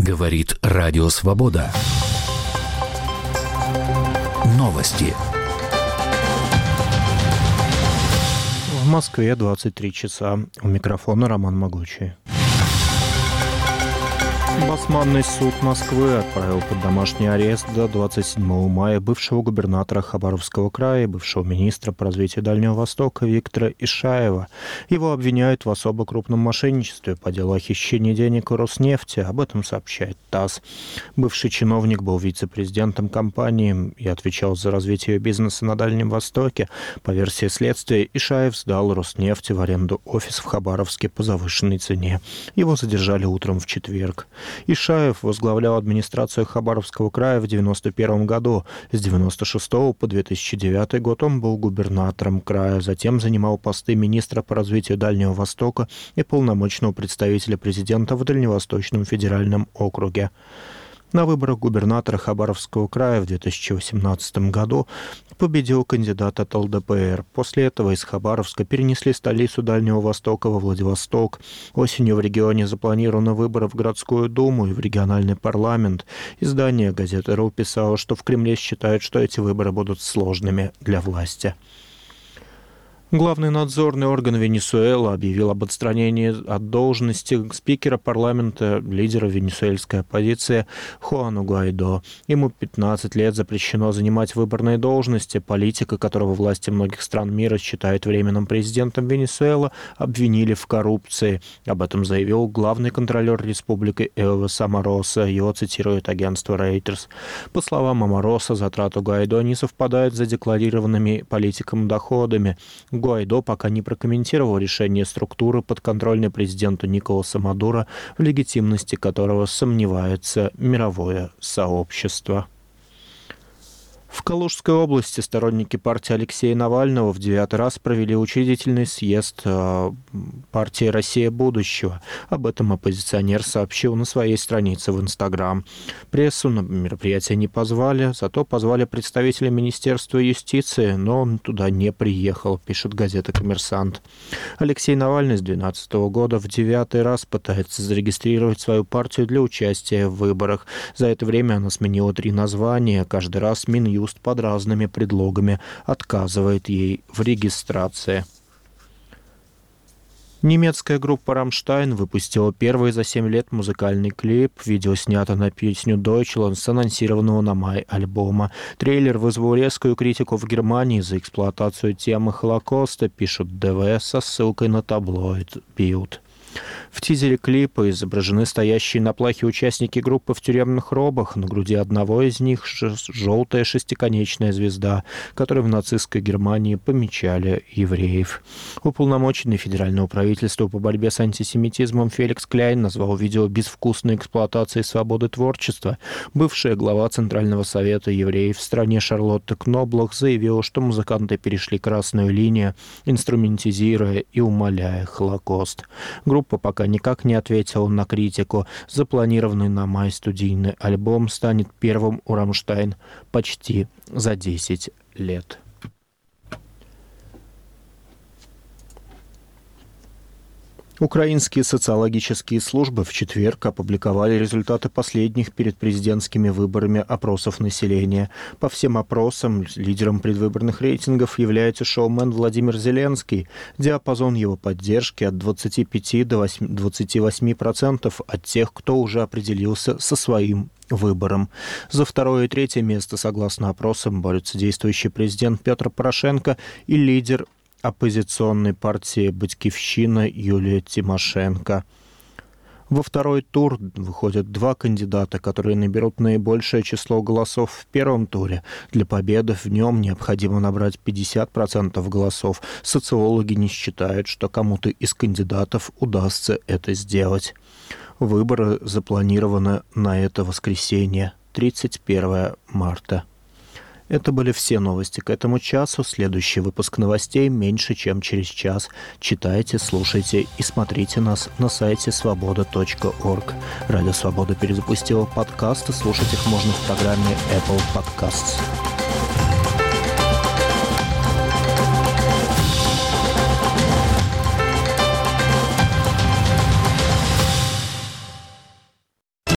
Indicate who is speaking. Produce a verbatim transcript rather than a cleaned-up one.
Speaker 1: Говорит Радио Свобода. Новости.
Speaker 2: В Москве двадцать три часа. У микрофона Роман Могучий. Басманный суд Москвы отправил под домашний арест до двадцать седьмого мая бывшего губернатора Хабаровского края, бывшего министра по развитию Дальнего Востока Виктора Ишаева. Его обвиняют в особо крупном мошенничестве по делу о хищении денег у Роснефти. Об этом сообщает ТАСС. Бывший чиновник был вице-президентом компании и отвечал за развитие бизнеса на Дальнем Востоке. По версии следствия, Ишаев сдал Роснефти в аренду офис в Хабаровске по завышенной цене. Его задержали утром в четверг. Ишаев возглавлял администрацию Хабаровского края в девяносто первом году. С девяносто шестого по две тысячи девятый год он был губернатором края, затем занимал посты министра по развитию Дальнего Востока и полномочного представителя президента в Дальневосточном федеральном округе. На выборах губернатора Хабаровского края в две тысячи восемнадцатом году победил кандидат от эл дэ пэ эр. После этого из Хабаровска перенесли столицу Дальнего Востока во Владивосток. Осенью в регионе запланированы выборы в городскую думу и в региональный парламент. Издание газеты РУ писало, что в Кремле считают, что эти выборы будут сложными для власти. Главный надзорный орган Венесуэлы объявил об отстранении от должности спикера парламента, лидера венесуэльской оппозиции Хуану Гуайдо. Ему пятнадцать лет запрещено занимать выборные должности. Политика, которого власти многих стран мира считают временным президентом Венесуэлы, обвинили в коррупции. Об этом заявил главный контролер республики Элвис Амароса. Его цитирует агентство Reuters. По словам Амароса, затраты Гуайдо не совпадают с задекларированными политиком доходами. Гуайдо пока не прокомментировал решение структуры, подконтрольной президенту Николаса Мадуро, в легитимности которого сомневается мировое сообщество. В Калужской области сторонники партии Алексея Навального в девятый раз провели учредительный съезд партии «Россия будущего». Об этом оппозиционер сообщил на своей странице в Инстаграм. Прессу на мероприятие не позвали, зато позвали представителя Министерства юстиции, но он туда не приехал, пишет газета «Коммерсант». Алексей Навальный с две тысячи двенадцатого года в девятый раз пытается зарегистрировать свою партию для участия в выборах. За это время она сменила три названия. Каждый раз Минюст под разными предлогами отказывает ей в регистрации. Немецкая группа «Рамштайн» выпустила первый за семь лет музыкальный клип. Видео снято на песню «Deutschland» с анонсированного на май альбома. Трейлер вызвал резкую критику в Германии за эксплуатацию темы Холокоста, пишут дэ вэ со ссылкой на таблоид Bild. В тизере клипа изображены стоящие на плахе участники группы в тюремных робах. На груди одного из них желтая шестиконечная звезда, которой в нацистской Германии помечали евреев. Уполномоченный федерального правительства по борьбе с антисемитизмом Феликс Кляйн назвал видео безвкусной эксплуатацией свободы творчества. Бывшая глава Центрального совета евреев в стране Шарлотта Кноблах заявила, что музыканты перешли красную линию, инструментизируя и умаляя Холокост. Группа пока никак не ответила на критику. Запланированный на май студийный альбом станет первым у «Рамштайн» почти за десять лет. Украинские социологические службы в четверг опубликовали результаты последних перед президентскими выборами опросов населения. По всем опросам лидером предвыборных рейтингов является шоумен Владимир Зеленский. Диапазон его поддержки от двадцати пяти до двадцати восьми процентов от тех, кто уже определился со своим выбором. За второе и третье место, согласно опросам, борются действующий президент Петр Порошенко и лидер оппозиционной партии «Батькивщина» Юлия Тимошенко. Во второй тур выходят два кандидата, которые наберут наибольшее число голосов в первом туре. Для победы в нем необходимо набрать пятьдесят процентов голосов. Социологи не считают, что кому-то из кандидатов удастся это сделать. Выборы запланированы на это воскресенье, тридцать первого марта. Это были все новости к этому часу. Следующий выпуск новостей меньше, чем через час. Читайте, слушайте и смотрите нас на сайте свобода точка орг. Радио Свобода перезапустила подкасты. Слушать их можно в программе Apple Podcasts.